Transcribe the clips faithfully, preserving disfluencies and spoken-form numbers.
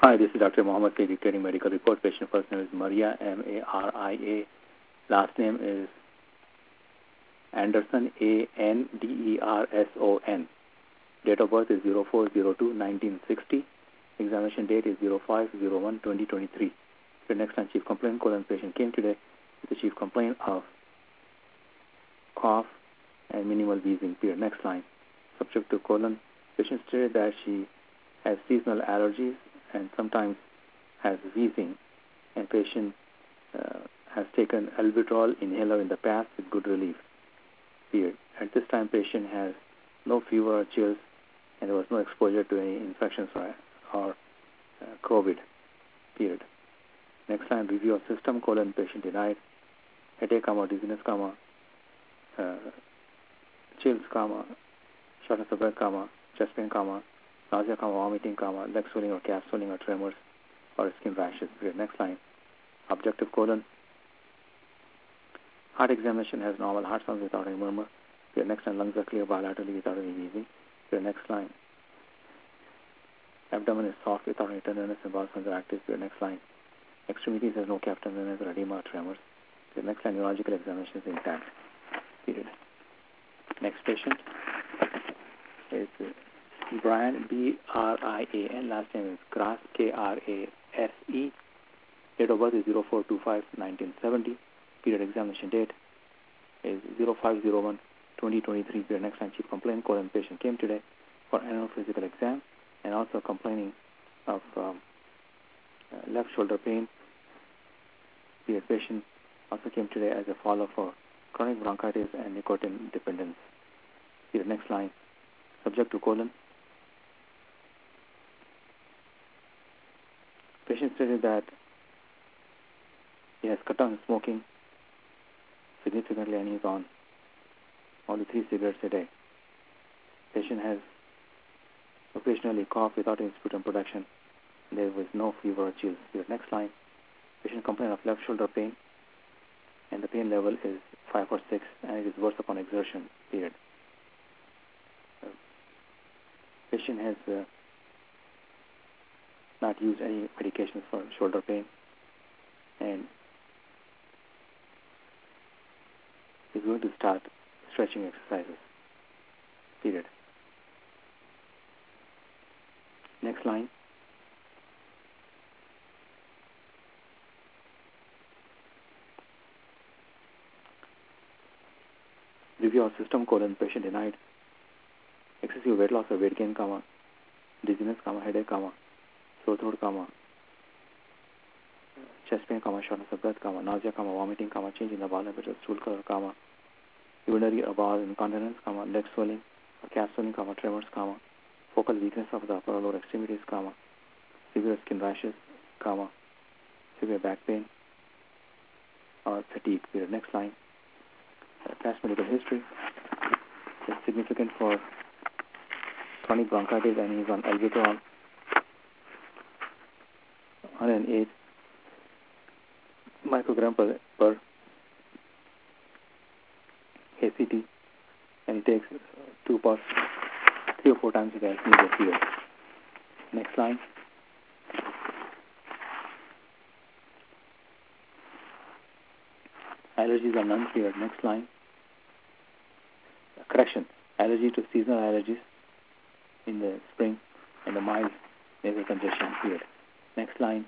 Hi, this is Doctor Mohammed K. dictating medical report. Patient first name is Maria, M A R I A. Last name is Anderson, A N D E R S O N. Date of birth is zero four zero two nineteen sixty. Examination date is zero five zero one twenty twenty-three. The next line, chief complaint, colon, patient came today with the chief complaint of cough and minimal wheezing. Period. Next line, subject to colon, patient stated that she has seasonal allergies and sometimes has wheezing, and patient uh, has taken albuterol inhaler in the past with good relief. Period. At this time, patient has no fever or chills, and there was no exposure to any infections or, or uh, COVID. Period. Next line, review of system, colon, patient denied, headache, comma, dizziness, comma, uh, chills, comma, shortness of breath, comma, chest pain, comma, nausea, comma, vomiting, comma, leg swelling or calf swelling or tremors or skin rashes. Period. Next line, objective, colon, heart examination has normal heart sounds without any murmur. Period. Next line, lungs are clear bilaterally without any wheezing. Period. Next line, abdomen is soft without any tenderness and bowel sounds are active. Period. Next line, extremities has no calf tenderness or edema or tremors. Period. Next line, neurological examination is intact. Period. Next patient is Brian, B R I A N. Last name is Grass, K R A S E. Date of birth is zero four two five nineteen seventy. Period. Examination date is zero five zero one twenty twenty-three. Period. Next line, chief complaint, colon, patient came today for annual physical exam and also complaining of um, uh, left shoulder pain. Period. Patient also came today as a follow-up for chronic bronchitis and nicotine dependence. Period. Next line, subject to colon, patient stated that he has cut down smoking significantly and he's on only three cigarettes a day. Patient has occasionally coughed without any sputum production. There was no fever or chills. Here, next line, patient complained of left shoulder pain and the pain level is five or six and it is worse upon exertion. Period. Uh, patient has uh, not used any medications for shoulder pain and is going to start stretching exercises. Period. Next line. Review of system, colon, patient denied excessive weight loss or weight gain, comma, dizziness, comma, headache, comma, sore throat, comma, chest pain, comma, shortness of breath, comma, nausea, comma, vomiting, comma, change in the bowel temperature, stool color, comma, urinary or bowel incontinence, comma, leg swelling or calf swelling, comma, tremors, comma, focal weakness of the upper or lower extremities, comma, severe skin rashes, comma, severe back pain or fatigue. Period. Next line, uh, past medical history is significant for chronic bronchitis and he's on albuterol one hundred eight microgram per, per A C T and he takes two puffs three or four times a day as needed. Period. Next line. Allergies are none. Period. Next line. Correction. Allergy to seasonal allergies in the spring and the mild nasal congestion. Period. Next line.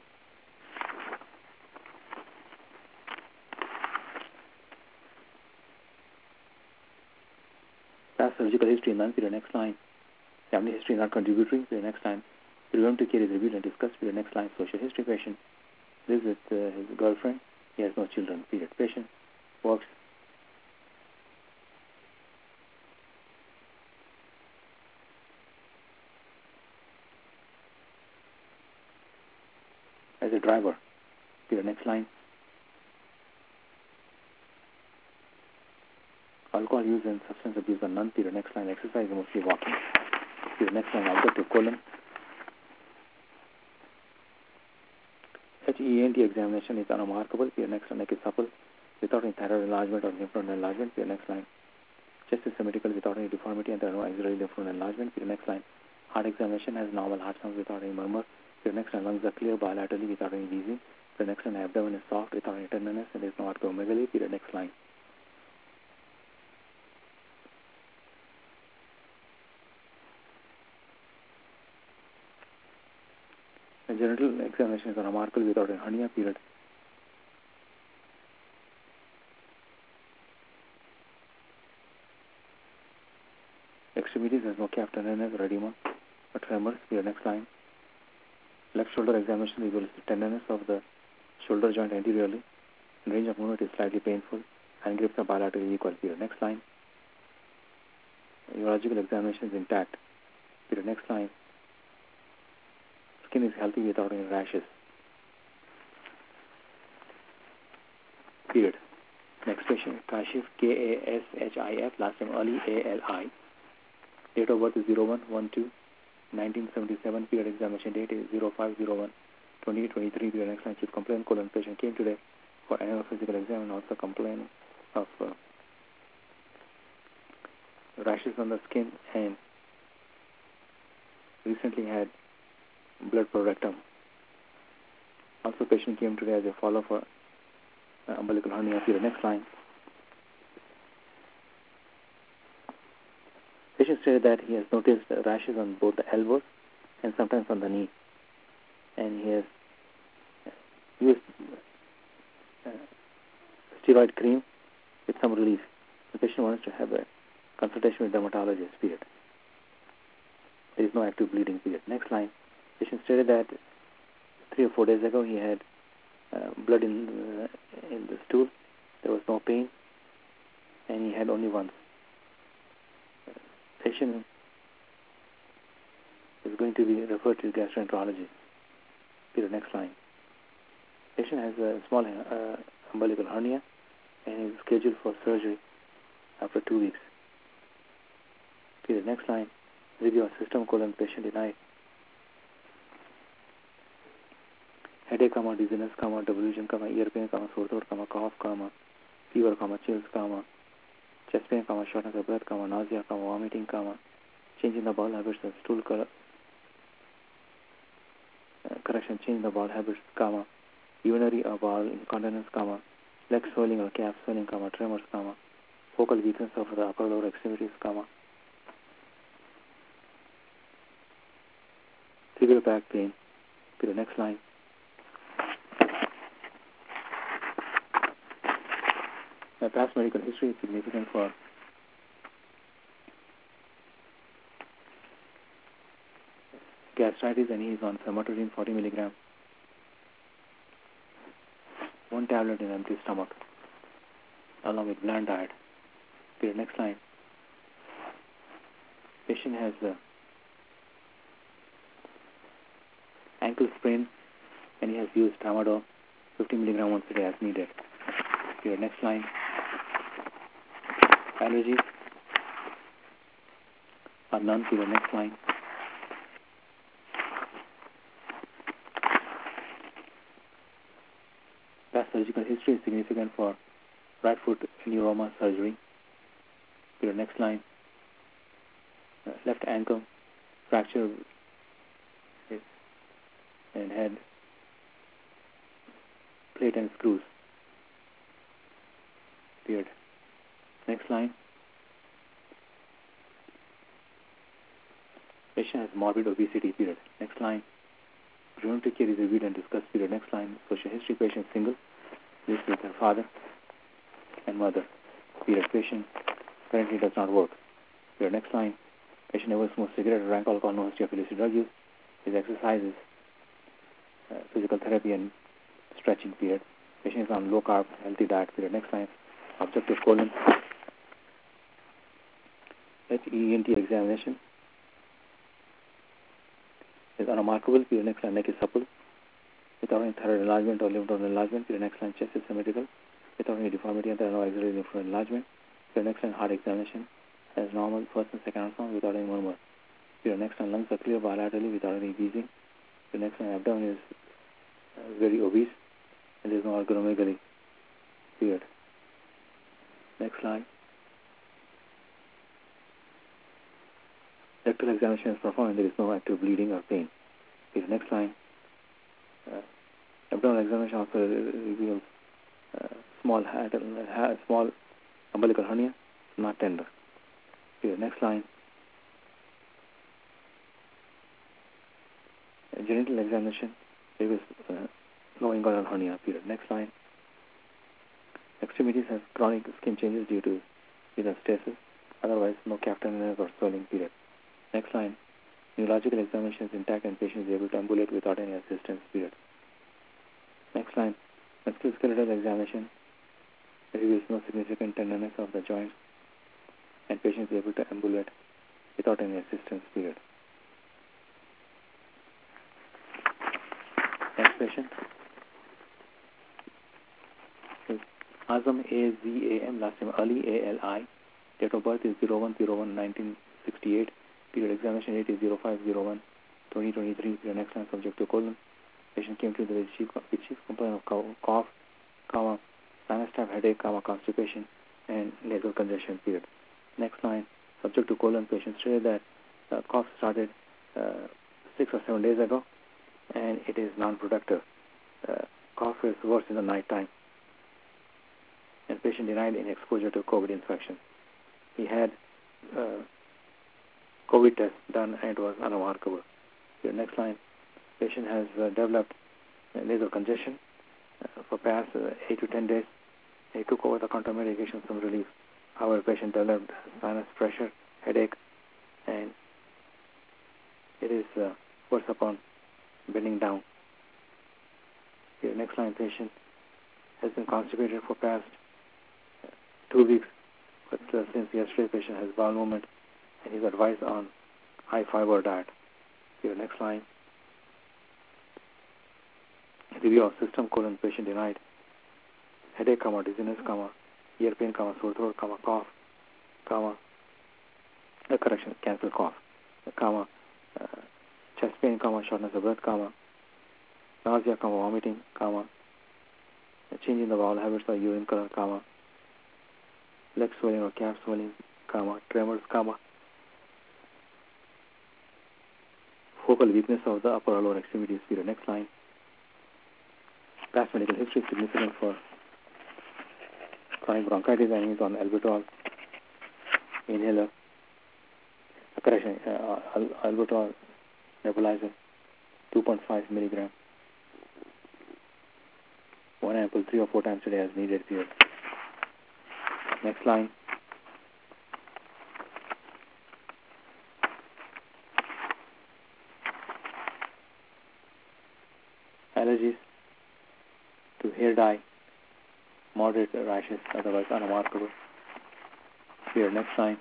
Past surgical history none. Period. Next line. Family history not contributory. Period. Next line. Preventive care is reviewed and discussed. Period. Next line. Social history. Patient lives with uh, his girlfriend. He has no children. Period. Patient works as a driver. Period. Next line. Alcohol use and substance abuse are none. Period. Next line. Exercise mostly walking. Period. Next line. Objective, colon. H E N T examination is unremarkable. Period. Next line. Neck is supple without any thyroid enlargement or lymph node enlargement. Period. Next line. Chest is symmetrical without any deformity and there are no axillary lymph node enlargement. Period. Next line. Heart examination has normal heart sounds without any murmur. Period. Next line, lungs are clear bilaterally without any wheezing. Period. Next line, abdomen is soft without any tenderness and there is no acromegaly. Period. Next line. The genital examination is remarkable without any hernia. Period. Extremities has no calf tenderness or edema or tremors. Period. Next line. Left shoulder examination reveals the tenderness of the shoulder joint anteriorly. And range of movement is slightly painful. Hand grips are bilaterally equal. Period. Next line. Urological examination is intact. Period. Next line. Skin is healthy without any rashes. Period. Next patient, Kashif, K A S H I F, last name Ali, A L I. Date of birth is zero one one two nineteen seventy-seven. Period. Examination date is zero five zero one twenty twenty-three. Period. Next line, chief complaint, colon patient came today for annual physical exam and also complained of uh, rashes on the skin and recently had blood per rectum. Also, patient came today as a follow-up for uh, umbilical hernia. Period. Next line. Patient stated that he has noticed rashes on both the elbows and sometimes on the knee, and he has used uh, steroid cream with some relief. The patient wants to have a consultation with dermatologist. Period. There is no active bleeding. Period. Next line. Patient stated that three or four days ago he had uh, blood in uh, in the stool. There was no pain, and he had only once. Patient is going to be referred to gastroenterology. Period. Next line. Patient has a small uh, umbilical hernia and is scheduled for surgery after two weeks. Period. Next line. Review of system, colon, patient denied headache, comma, dizziness, comma, delusion, comma, ear pain, comma, sore throat, comma, cough, comma, fever, comma, chills, comma, chest pain, comma, shortness of breath, comma, nausea, comma, vomiting, comma, change in the bowel habits of stool color, uh, correction, change in the bowel habits, comma, urinary or bowel incontinence, comma, leg swelling or calf swelling, comma, tremors, comma, focal weakness of the upper lower extremities, comma, severe back pain. Period. Next line. My past medical history is significant for gastritis, and he is on famotidine forty milligrams, one tablet in empty stomach, along with bland diet. Period. Next line. Patient has uh, ankle sprain, and he has used tramadol fifty milligrams once a day as needed. Period. Next line. Allergies are none. Period. Next line. Past surgical history is significant for right foot neuroma surgery. Period. Next line. Uh, left ankle fracture and had plate and screws. Period. Next line. Patient has morbid obesity. Period. Next line. Genetic care is reviewed and discussed. Period. Next line. Social history. Patient single. Lives with her father and mother. Period. Patient currently does not work. Period. Next line. Patient never smoked cigarette or drank alcohol, no history of illicit drug use. His exercises, uh, physical therapy and stretching. Period. Patient is on low carb, healthy diet. Period. Next line. Objective colon. H E N T examination is unremarkable. Period. Next line. Neck is supple without any thyroid enlargement or lymph node enlargement. Period. Next line. Chest is symmetrical without any deformity and there are no axillary lymph node enlargement. Period. Next line. Heart examination as normal first and second ultrasound without any murmur. Period. Next line. Lungs are clear bilaterally without any wheezing. Period. Next line. Abdomen is uh, very obese and there is no organomegaly. Period. Next line. Rectal examination is performed and there is no active bleeding or pain. Period. Next line. Abdominal examination also reveals uh, small, had, had small umbilical hernia, not tender. Here, next line. A genital examination reveals uh, no inguinal hernia. Period. Next line. Extremities have chronic skin changes due to venous stasis. Otherwise, no captainess or swelling. Period. Next line. Neurological examination is intact and patient is able to ambulate without any assistance. Period. Next line. Musculoskeletal examination reveals no significant tenderness of the joints and patient is able to ambulate without any assistance. Period. Next patient is Azam A Z A M, last name Ali A L I. Date of birth is zero one zero one nineteen sixty-eight. Period. Examination date is zero five zero one twenty twenty-three. Period. Next line. Subject to colon. Patient came to the chief, with chief complaint of cough, comma, sinus type headache, comma, constipation, and nasal congestion. Period. Next line. Subject to colon. Patient stated that uh, cough started uh, six or seven days ago, and it is non-productive. Uh, cough is worse in the night time. And patient denied any exposure to COVID infection. He had uh, COVID test done and it was unremarkable. Here, next line. Patient has uh, developed uh, nasal congestion uh, for past uh, eight to ten days. He took over-the-counter medication, some relief. However, patient developed sinus pressure, headache, and it is uh, worse upon bending down. Here, next line. Patient has been constipated for past uh, two weeks, but uh, since yesterday, patient has bowel movement, and he's advised on high-fiber diet. Here, next line. Review of system colon. Patient denied headache, comma, dizziness, comma, ear pain, comma, sore throat, comma, cough, comma, uh, correction, cancel cough, uh, comma, uh, chest pain, comma, shortness of breath, comma, nausea, comma, vomiting, comma, change in the bowel habits or urine color, comma, leg swelling or calf swelling, comma, tremors, comma, focal weakness of the upper or lower extremities. Period. Next line. Past medical history significant for chronic bronchitis, and he's on albuterol inhaler, uh, correction, uh, albuterol nebulizer, two point five milligram, one ampoule three or four times a day as needed. Period. Next line. Allergies to hair dye, moderate rashes, otherwise unremarkable. Here, next line.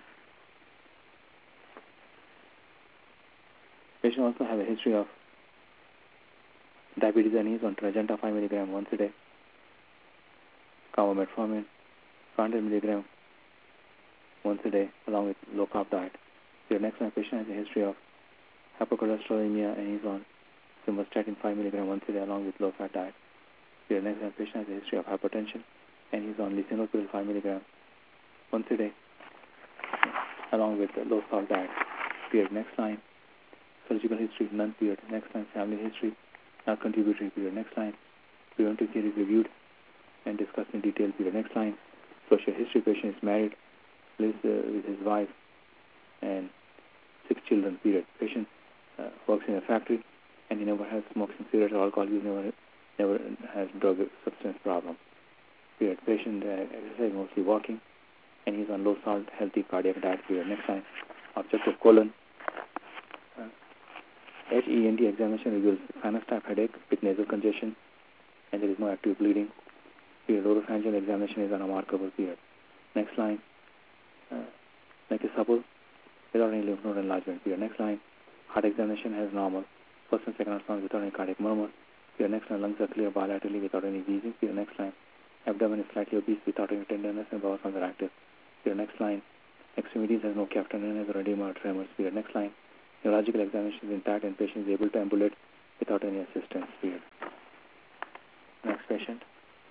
Patient also have a history of diabetes and he's on Trajanta five milligram once a day, comma, metformin five hundred milligram once a day, along with low carb diet. Here, next line. Patient has a history of hypercholesterolemia and he's on simvastatin five milligram once a day, along with low fat diet. Here, next line. Patient has a history of hypertension and he's on lisinopril five milligram once a day, along with a low salt diet. Period. Next line. Surgical history, none. Period. Next line. Family history, not contributory. Period. Next line. Preventive care is reviewed and discussed in detail. Period. Next line. Social history. Patient is married, lives uh, with his wife and six children. Period. Patient uh, works in a factory and he never has smoked cigarettes or alcohol use, never never has drug substance problem. Period. Patient uh, exercise, mostly walking, and he's on low salt, healthy cardiac diet. Period. Next line. Objective colon. Uh, H E N T examination reveals sinus type headache with nasal congestion, and there is no active bleeding. Period. Oropharyngeal examination is unremarkable. Period. Next line. Uh, neck is supple without any lymph node enlargement. Period. Next line. Heart examination has normal. First and second ultrasound without any cardiac murmur. Period. Next line. Lungs are clear bilaterally without any wheezing. Period. Next line. Abdomen is slightly obese without any tenderness and bowel sounds are active. Period. Next line. Extremities has no calf tenderness or edema or tremors. Period. Next line. Neurological examination is intact and patient is able to ambulate without any assistance. Period. Next patient.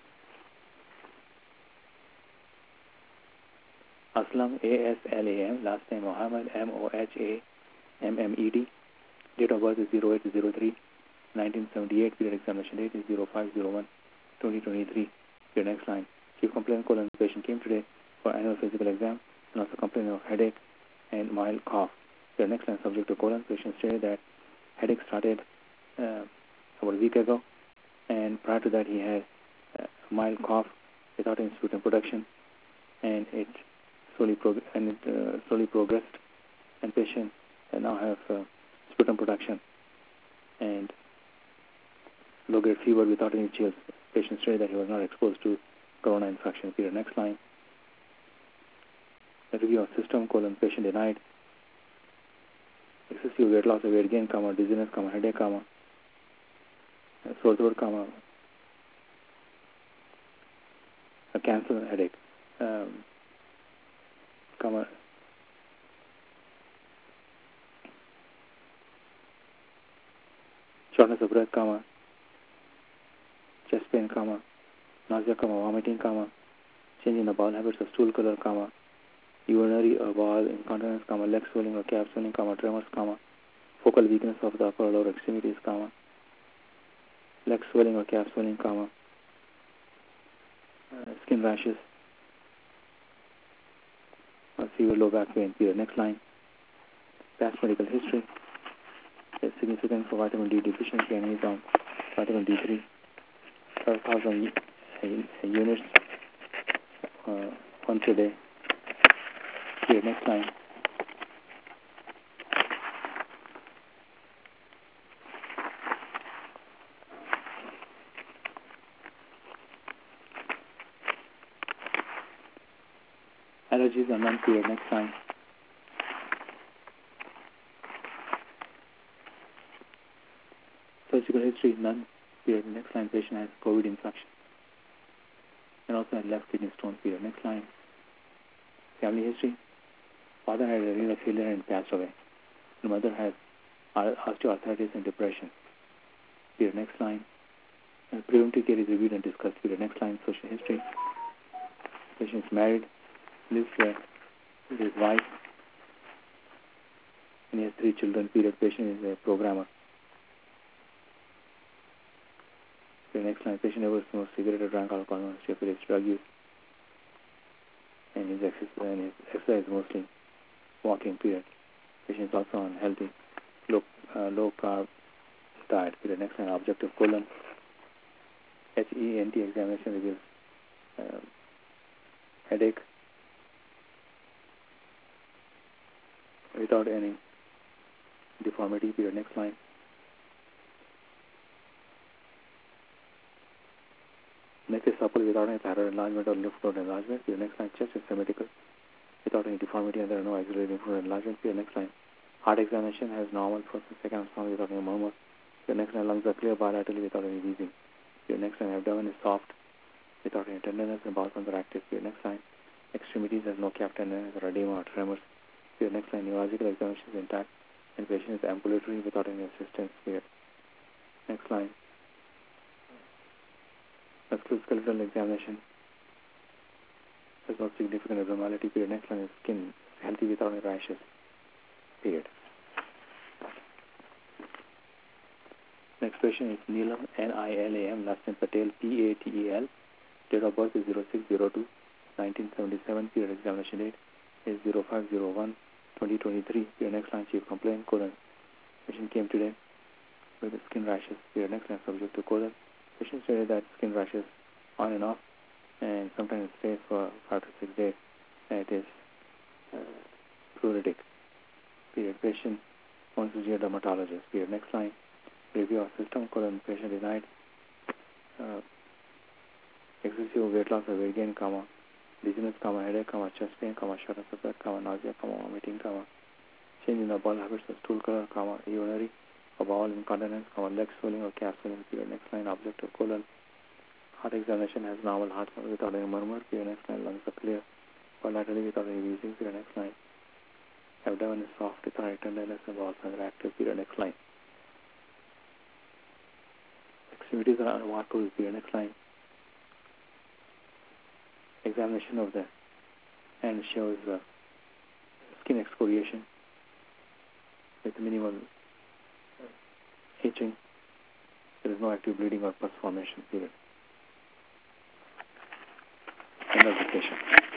Aslam, A S L A M, last name Mohammed, M O H A M M E D. Date of birth is zero eight zero three nineteen seventy-eight, period examination date is zero five zero one twenty twenty-three. Your next line. Chief complaint colon patient came today for annual physical exam and also complaining of headache and mild cough. Your next line subject to colon patient stated that headache started uh, about a week ago, and prior to that he had a mild cough without any sputum production, and it slowly prog- and it uh, slowly progressed, and patient uh, now have uh, sputum production and low-grade fever without any chills. Patient stated that he was not exposed to corona infection. Period. Next line. A review of system colon patient denied excessive weight loss or weight gain, comma, dizziness, comma, headache, comma, sore throat, comma, a cancer headache, um, comma, shortness of breath, comma, chest pain, comma, nausea, comma, vomiting, comma, change in the bowel habits of stool color, comma, urinary or bowel incontinence, comma, leg swelling or calf swelling, comma, tremors, comma, focal weakness of the upper or lower extremities, comma, leg swelling or calf swelling, comma, uh, skin rashes, or severe low back pain. Period. Next line. Past medical history is significant for vitamin D deficiency and is on vitamin D three, five thousand units uh, once a day. Period. Next line. Allergies are none. Period. Next line. Surgical history none. Period. Next line. Patient has COVID infection and also had left kidney stone. Period. Next line. Family history. Father had a renal failure and passed away. The mother has osteoarthritis and depression. Period. Next line. Uh, preventive care is reviewed and discussed. Period. Next line. Social history. Patient is married, lives uh, with his wife, and he has three children. Period. Patient is a programmer. Period. Next line. Patient never smoked cigarette or drank alcohol, no history of his drug use, and his exercise, and his exercise mostly walking. Period. Patient is also on healthy, low, uh, low carb diet. Period. Next line. Objective colon. H E N T examination reveals uh, headache without any deformity. Period. Next line. Neck is supple without any thyroid enlargement or lymph node enlargement. Period. Next line. Chest is symmetrical without any deformity, and there are no axillary lymph node enlargement. Period. Next line. Heart examination has normal first and second sound without any murmur. Period. Next line. Lungs are clear bilaterally without any wheezing. Period. Next line. Abdomen is soft without any tenderness, and bowel are active. Period. Next line. Extremities has no calf tenderness or edema or tremors. Period. Next line. Neurological examination is intact, and patient is ambulatory without any assistance. Period. Next line. Musculoskeletal examination has no significant abnormality. Period. Next line is skin healthy without any rashes. Period. Next patient is Nilam, N I L A M, last name Patel, P A T E L. Date of birth is zero six zero two nineteen seventy-seven. Period. Examination date is zero five zero one twenty twenty-three. Period. Next line. Chief complaint colon. Patient came today with skin rashes. Period. Next line. Subject to colon. Patient stated that skin rashes on and off, and sometimes it stays for five to six days, and it is uh, pruritic. Period. Patient wants to see a dermatologist. Period. Next line. Review of system colon. Patient denied uh, excessive weight loss or weight gain, comma, dizziness, comma, headache, comma, chest pain, comma, shortness of breath, comma, nausea, comma, vomiting, comma, change in the bowel habits of stool color, comma, urinary or bowel incontinence, comma, leg swelling or calf swelling. Period. Next line. Objective colon. Heart examination has normal heart sound without any murmur. Period. Next line. Lungs are clear bilaterally without any wheezing. Period. Next line. Abdomen is soft without any tenderness, and bowels are active. Period. Next line. Extremities are unmarked. Period. Next line. Examination of the hand shows uh, skin excoriation with minimal itching. There is no active bleeding or pus formation, period. End of the patient.